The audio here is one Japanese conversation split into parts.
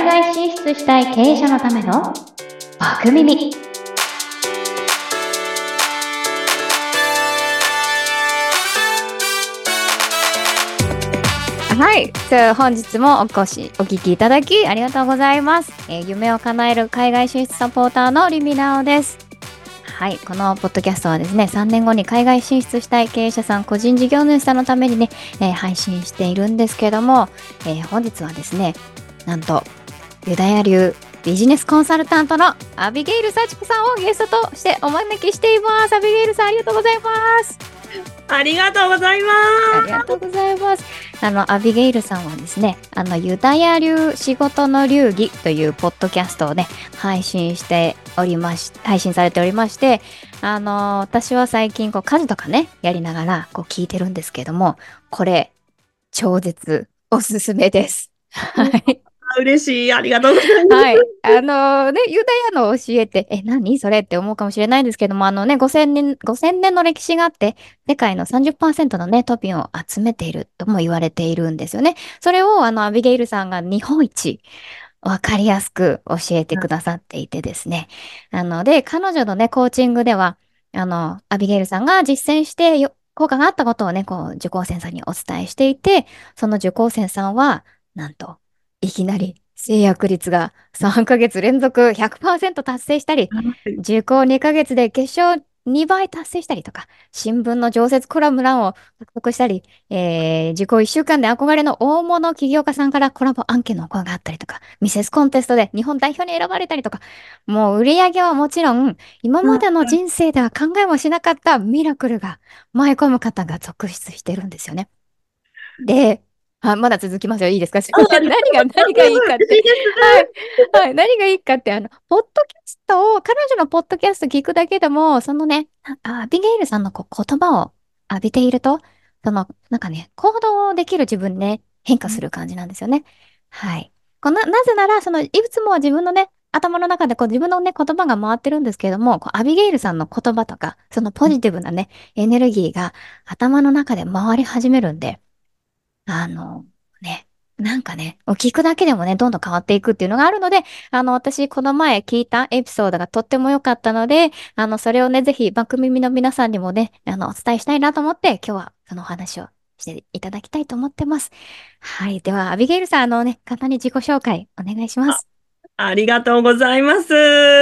外進出したい経営者のためのバク耳。はい、本日もお聞きいただきありがとうございます。夢を叶える海外進出サポーターのリミナオです。はい、このポッドキャストはですね、3年後に海外進出したい経営者さん、個人事業主さんのためにね、配信しているんですけども、本日はですね、なんとユダヤ流ビジネスコンサルタントのアビゲイル幸子さんをゲストとしてお招きしています。アビゲイルさん、ありがとうございます。 ありがとうございます。 ありがとうございます。アビゲイルさんはですね、ユダヤ流仕事の流儀というポッドキャストをね、配信されておりまして、私は最近家事とかね、やりながら聞いてるんですけども、これ、超絶おすすめです。はい。 嬉しい。ありがとうございます。 はい。ユダヤの教えって、何それって思うかもしれないんですけども、5000年の歴史があって、世界の30%のね、トピンを集めているとも言われているんですよね。それを、アビゲイルさんが日本一わかりやすく教えてくださっていてですね。で、彼女のね、コーチングでは、アビゲイルさんが実践して効果があったことをね、受講生さんにお伝えしていて、その受講生さんは、なんと、いきなり制約率が3ヶ月連続100%達成したり、受講2ヶ月で決勝2倍達成したりとか、新聞の常設コラム欄を獲得したり、受講1週間で憧れの大物起業家さんからコラボ案件のお声があったりとか、ミセスコンテストで日本代表に選ばれたりとか、もう売り上げはもちろん、今までの人生では考えもしなかったミラクルが舞い込む方が続出してるんですよね。で、まだ続きますよ。いいですか？すいません。何がいいかって。はい。はい。何がいいかって、ポッドキャストを、彼女のポッドキャスト聞くだけでも、そのね、アビゲイルさんの言葉を浴びていると、なんかね、行動できる自分にね、変化する感じなんですよね。はい。なぜなら、いつもは自分のね、頭の中で自分のね、言葉が回ってるんですけれども、アビゲイルさんの言葉とか、そのポジティブなね、エネルギーが頭の中で回り始めるんで、あの、ね、なんかね、聞くだけでもね、どんどん変わっていくっていうのがあるので、私、この前聞いたエピソードがとっても良かったので、それをね、ぜひ、バク耳の皆さんにもね、お伝えしたいなと思って、今日はそのお話をしていただきたいと思ってます。はい。では、アビゲイルさん、簡単に自己紹介、お願いします。 ありがとうございます。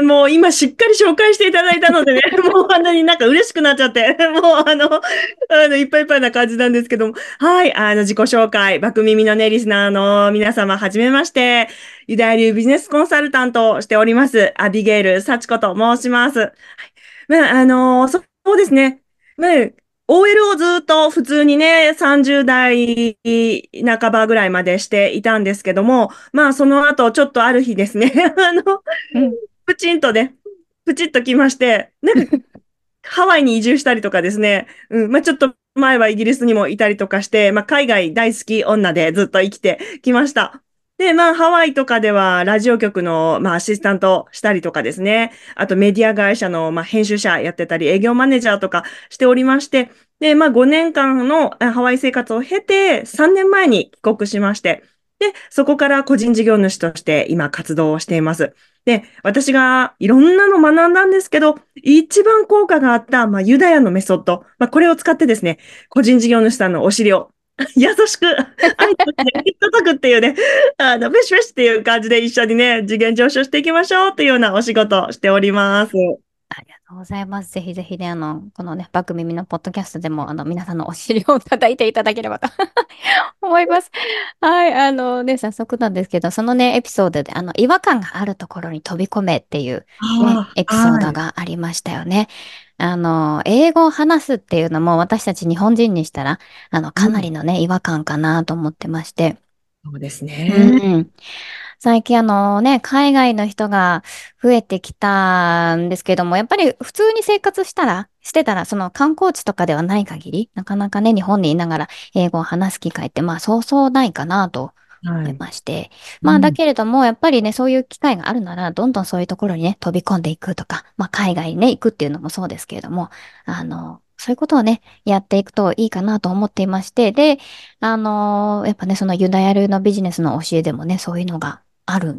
もう今しっかり紹介していただいたのでね、もうなんか嬉しくなっちゃって、もういっぱいいっぱいな感じなんですけども、はい、自己紹介、バク耳のね、リスナーの皆様、はじめまして、ユダヤ流ビジネスコンサルタントをしております、アビゲイル幸子と申します。はい、そうですね。まあ OL をずっと普通にね、30代半ばぐらいまでしていたんですけども、まあその後ちょっとある日ですね、 うん。 プチンとね、プチッと来まして、なんかハワイに移住したりとかですね、まあちょっと前はイギリスにもいたりとかして、まあ海外大好き女でずっと生きてきました。で、まあハワイとかではラジオ局の、まあ、アシスタントしたりとかですね、あとメディア会社の、まあ、編集者やってたり営業マネージャーとかしておりまして、で、まあ5年間のハワイ生活を経て3年前に帰国しまして、で、そこから個人事業主として今活動をしています。で、私がいろんなの学んだんですけど、一番効果があった、まあ、ユダヤのメソッド、まあ、これを使ってですね、個人事業主さんのお尻を優しく、愛として叩くっていうね、ベシベシっていう感じで一緒にね、次元上昇していきましょうっていうようなお仕事をしております。 ありがとうございます。ぜひぜひね、このね、バク耳のポッドキャストでも、皆さんのお尻を叩いていただければと思います。はい、早速なんですけど、そのね、エピソードで、違和感があるところに飛び込めっていうね、 ああ、 エピソーはい。 ドがありましたよね。英語を話すっていうのも私たち日本人にしたら、かなうん、 りのね、違和感かなと思ってまして。 そうですうね。 ん。最近海外の人が増えてきたんですけども、やっぱり普通に生活してたら、その観光地とかではない限り、なかなかね、日本にいながら英語を話す機会って、まあ、そうそうないかなと思いはい。 まして。まあ、だうん、 けれども、やっぱりね、そういう機会があるなら、どんどんそういうところにね、飛び込んでいくとか、まあ、海外にね、行くっていうのもそうですけれども、そういうことをね、やっていくといいかなと思っていまして、で、やっぱね、そのユダヤ流のビジネスの教えでもね、そういうのがある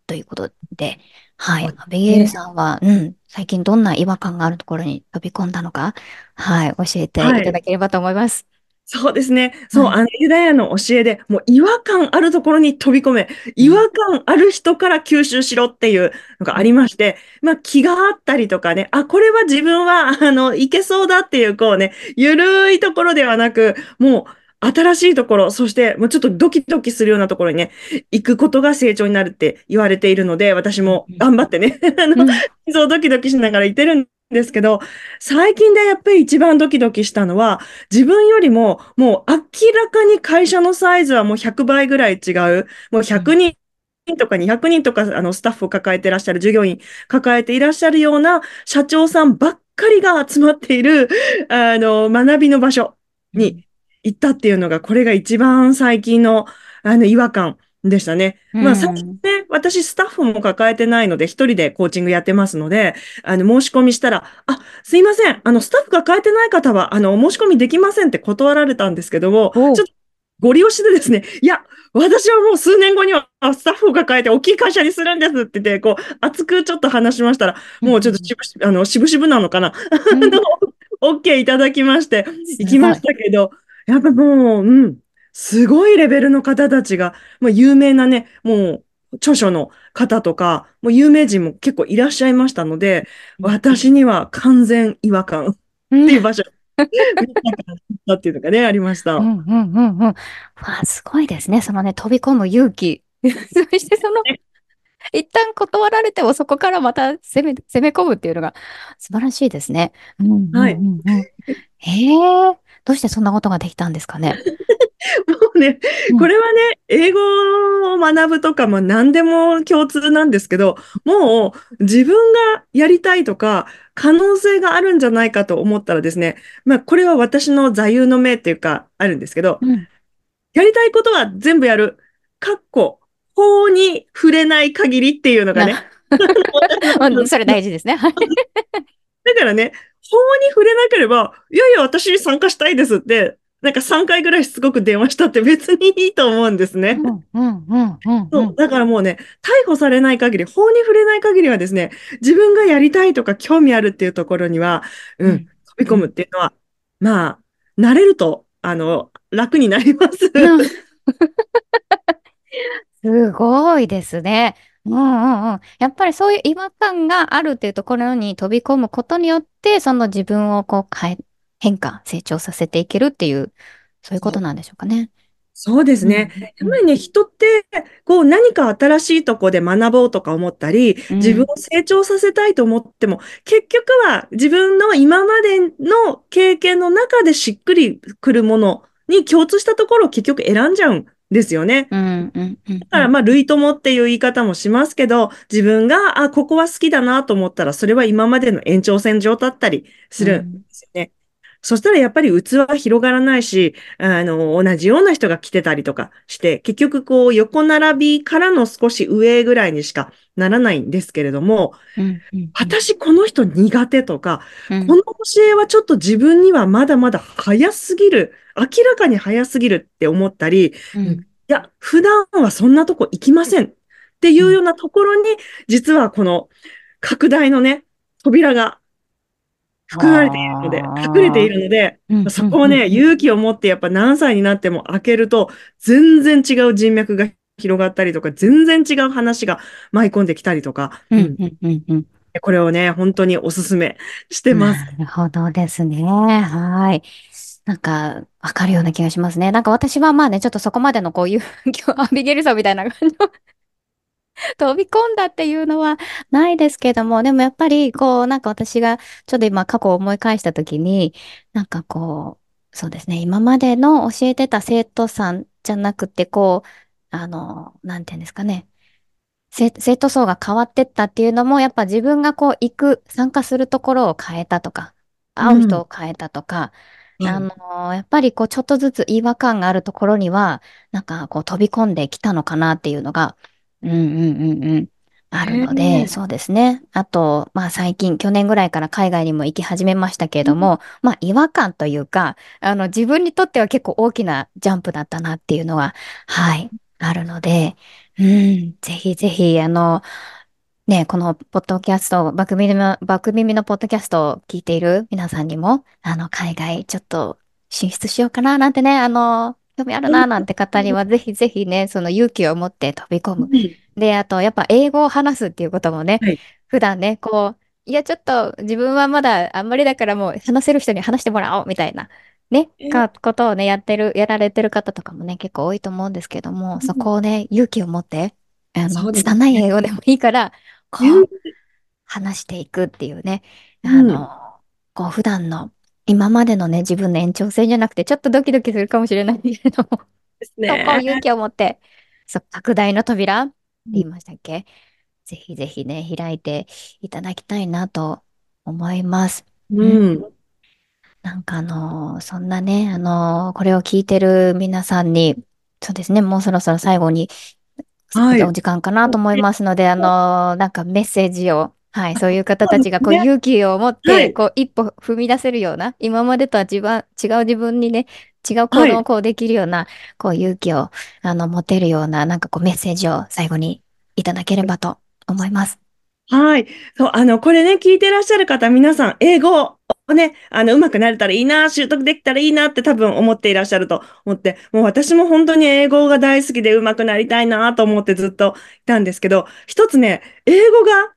ということで、はい。 そうでアビゲイルすね。 さんは、最近どんな違和感があるところに飛び込んだのか、はい、教えていたはい。 だければと思います。 そうですね。そう、 はい。 ユダヤの教えで、もう違和感あるところに飛び込め、違和うん。 感ある人から吸収しろっていうのがありまして、まあ気があったりとかね、あ、これは自分は、いけそうだっていう、こうね、ゆるいところではなく、もう新しいところ、そしてもうちょっとドキドキするようなところにね、行くことが成長になるって言われているので、私も頑張ってね、 うん。 そうドキドキしながら行ってるんですけど、最近でやっぱり一番ドキドキしたのは、自分よりも、もう明らかに会社のサイズはもう100倍ぐらい違う。もう100 うん。 人とか200人とか、スタッフを抱えていらっしゃる、従業員抱えていらっしゃるような社長さんばっかりが集まっている、学びの場所にうん。 行ったっていうのが、これが一番最近の、違和感でしたね。 うまあ、最近ん。 ね、私、スタッフも抱えてないので、一人でコーチングやってますので、申し込みしたら、あ、すいません。スタッフ抱えてない方は、お申し込みできませんって断られたんですけども、 おう。 ちょっとご利用しでですね、いや、私はもう数年後にはスタッフを抱えて大きい会社にするんですって言って、こう、熱くちょっと話しましたら、 うん。 もうちょっとしぶしぶなのかな。 うん。 OK いただきまして、行きましすごい。 たけど、やっぱもう、すごいレベルの方たちが、もう有名なね、もう著書の方とか、もう有名人も結構いらっしゃいましたので、 うん。 私には完全違和感っうん。 ていう場所、見たかったっていうのがね、ありました。 うん。うん。うん。わあ、すごいですね。そのね、飛び込む勇気。そしてその、 ね。 一旦断られてもそこからまた攻め込むっていうのが素晴らしいですね。うん。うん。 はい。 うん。うん。へえ、どうしてそんなことができたんですかね。 もうね、 うん。 これはね、英語を学ぶとかも何でも共通なんですけど、もう自分がやりたいとか、可能性があるんじゃないかと思ったらですね、まあ、これは私の座右の銘っていうか、あるんですけど、 うん。 やりたいことは全部やる。かっこ、法に触れない限りっていうのがな、 ね、私のそれ大事ですね。はい。 だからね、法に触れなければ、いやいや、私参加したいですって、なんか3回ぐらいしつこく電話したって別にいいと思うんですね。 うん。うん。うん。うん。うそう、 ん。 だからもうね、逮捕されない限り、法に触れない限りはですね、自分がやりたいとか興味あるっていうところには、飛うん。 び込むっうん。 ていうのは、まあ、慣れると、楽になります。 うん。すごいですね。うん。うん。うん。やっぱりそういう違和感があるっていうところに飛び込むことによって、その自分をこう変化、成長させていけるっていう、そういうことなんでしょうかね。 そうですうん。 ね。やうん。 っぱりね、人って、こう、何か新しいとこで学ぼうとか思ったり、自分うん。 を成長させたいと思っても、結局は自分の今までの経験の中でしっくりくるものに共通したところを結局選んじゃうんですよね。 うん。うん。うん。うん。 だからまあ、類友っていう言い方もしますけど、自分が、あ、ここは好きだなと思ったら、それは今までの延長線上だったりするんでうん。 すよね。そしたらやっぱり器は広がらないし、同じような人が来てたりとかして、結局こう横並びからの少し上ぐらいにしかならないんですけれども、 うん。うん。うん。 私この人苦手とか、 うん。 この教えはちょっと自分にはまだまだ早すぎる、明らかに早すぎるって思ったり、いうん。 や、普段はそんなとこ行きませんっていうん。 うようなところに、実はこの拡大のね、扉が含まれているので、隠れていああ。 るので、 うん。うん。うん。 そこをね、勇気を持ってやっぱ何歳になっても開けると、全然違う人脈が広がったりとか、全然違う話が舞い込んできたりとか、 うん。うん。うん。うん。 これをね、本当におすすめしてます。 なるほどですね。はい。なんか、わかるような気がしますね。なんか私はまあね、ちょっとそこまでのこういう今日アビゲルさんみたいな感じの飛び込んだっていうのはないですけども、でもやっぱりこう、なんか私がちょっと今過去を思い返したときに、なんかこう、そうですね、今までの教えてた生徒さんじゃなくて、こう、なんていうんですかね。生徒層が変わってったっていうのも、やっぱ自分がこう参加するところを変えたとか、 うん。 会う人を変えたとか、 はい。 やっぱりこうちょっとずつ違和感があるところには、なんかこう飛び込んできたのかなっていうのが、うん。うん。うん。うん、あるので、 ねそうですね。あと、まあ最近、去年ぐらいから海外にも行き始めましたけれども、まあ違和感というか、自分にとっては結構大きなジャンプだったなっていうのは、はい、あるので、 うん、ぜひぜひ、ね、このポッドキャスト、バク耳のポッドキャストを聞いている皆さんにも、海外ちょっと進出しようかななんてね、興味あるうんななんて方には、ぜひぜひね、その勇気を持って飛び込む。 うん。 で、あと、やっぱ英語を話すっていうこともね、 はい。 普段ね、いや、ちょっと自分はまだあんまりだからもう話せる人に話してもらおうみたいな、ね、ことをね、やられてる方とかもね、結構多いと思うんですけども、そうん、 こをね、勇気を持って、 そうです拙いね。 英語でもいいから、こう、 うん。 話していくっていうね、 うん。 普段の、今までのね、自分の延長線じゃなくて、ちょっとドキドキするかもしれないけれども、 ですそこをね。 勇気を持って、拡大の扉ってうん。 言いましたっけ？ぜひぜひね、開いていただきたいなと思います。 ううん。 ん。 なんかそんなね、これを聞いてる皆さんに、そうですね、もうそろそろ最後にはい。 お時間かなと思いますので、なんかメッセージを、はい、そういう方そうたちがですね。 勇気を持って、 はい。 一歩踏み出せるような、今までとは違う自分にね、違う行はい。 動をできるような、勇気を、持てるような、なんかメッセージを最後にいただければと思います。 はい。そう、これね、聞いてらっしゃる方、皆さん、英語をね、うまくなれたらいいな、習得できたらいいなって多分思っていらっしゃると思って、もう私も本当に英語が大好きでうまくなりたいなと思ってずっといたんですけど、一つね、英語が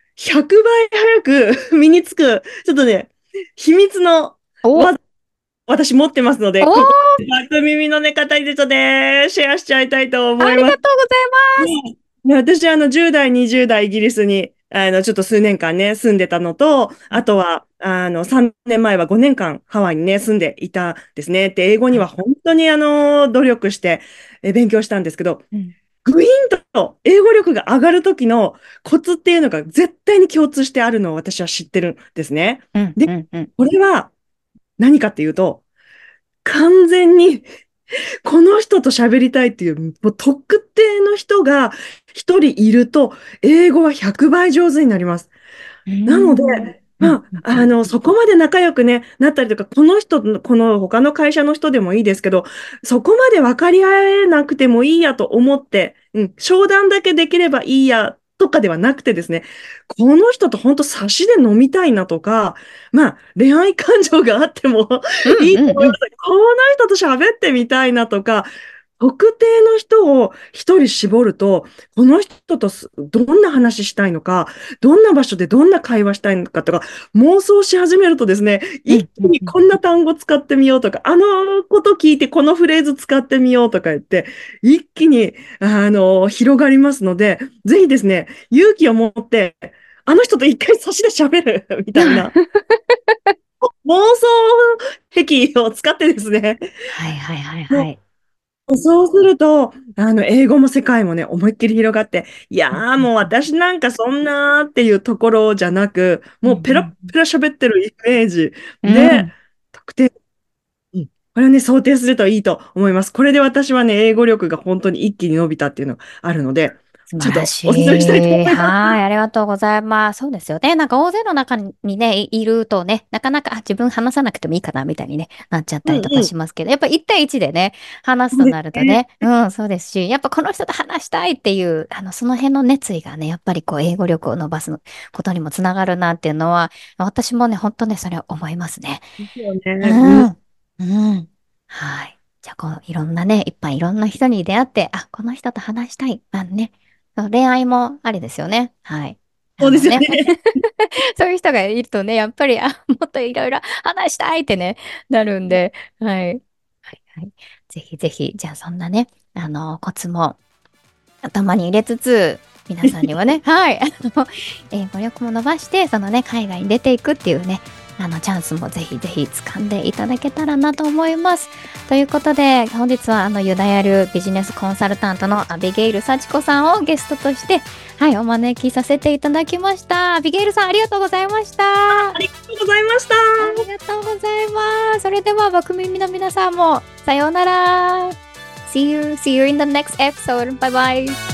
100倍早く身につく、ちょっとね、秘密のお、 私持ってますので、 おー、 ここで、耳のね、方にちょっとね、シェアしちゃいたいとあ思います。 りがとうございます。 ね、私、10代、20代、イギリスに、ちょっと数年間ね、住んでたのと、 うん、 あとは、3年前は5年間、ハワイにね、住んでいたんですね。で、英語にははい。 本当に、努力して、勉強したんですけど、 うん、 グイーンと英語力が上がる時のコツっていうのが絶対に共通してあるのを私は知ってるんですね。 うん、 で、 うん、うん。 これは何かっていうと、完全にこの人と喋りたいっていう、もう特定の人が一人いると、英語は100倍上手になります。 うーなので、 ん、うん、うん、うん。 そこまで仲良くね、なったりとか、この人の、この他の会社の人でもいいですけど、そこまで分かり合えなくてもいいやと思って、商談だけできればいいやとかではなくてですね、この人と本当差しで飲みたいなとか、まあ、恋愛感情があってもういん、うん、うん。 いと思います。この人と喋ってみたいなとか、特定の人を一人絞ると、この人とどんな話したいのか、どんな場所でどんな会話したいのかとか、妄想し始めるとですね、一うん、うん、うん。 気にこんな単語使ってみようとか、あのこと聞いてこのフレーズ使ってみようとか言って、一気に、広がりますので、ぜひですね、勇気を持って、あの人と一回差しで喋るみたいな、妄想癖を使ってですね、 はい、はい、はい、はい。 そうすると、英語も世界もね、思いっきり広がって、いやうん、 ー、もう私なんかそんなーっていうところじゃなく、 うん、 もうペラッうん。 ペラ喋ってるイメージで、 うん、 特定、これをね、想定するといいと思います。これで私はね、英語力が本当に一気に伸びたっていうのがあるので、ちょっ素晴らしとお勧めしたいとい。 思います。 はい、ありがとうございます。そうですよね。なんか大勢の中にね、いるとね、なかなか、自分話さなくてもいいかな、みたいにね、なっちゃったりとかうんうん。 しますけど、やっぱ1対1でね、話すとそうでなるとね、 すね。 うん、そうですし、やっぱこの人と話したいっていう、その辺の熱意がね、やっぱり英語力を伸ばすことにもつながるなっていうのは、私もね、本当ね、それは思いますね。 ですよね。 ううん。 ん。うん。はい。じゃあ、いろんなね、いろんな人に出会って、あ、この人と話したい。あのね、恋愛もありですよね。はい。 そうですよね。 ね。 そういう人がいるとね、やっぱり、あ、もっといろいろ話したいってね、なるんで、はい。はいはい。ぜひぜひ、じゃあそんなね、コツも頭に入れつつ、皆さんにはね、はい、英語力も伸ばして、そのね、海外に出ていくっていうね、チャンスもぜひぜひ掴んでいただけたらなと思います。ということで、本日はユダヤ流ビジネスコンサルタントのアビゲイル幸子さんをゲストとして、はい、お招きさせていただきました。アビゲイルさん、ありがとうございました。あありがとうございました。 りがとうございます。それでは、バクミミの皆さんも、さようなら。See you in the next episode. Bye bye.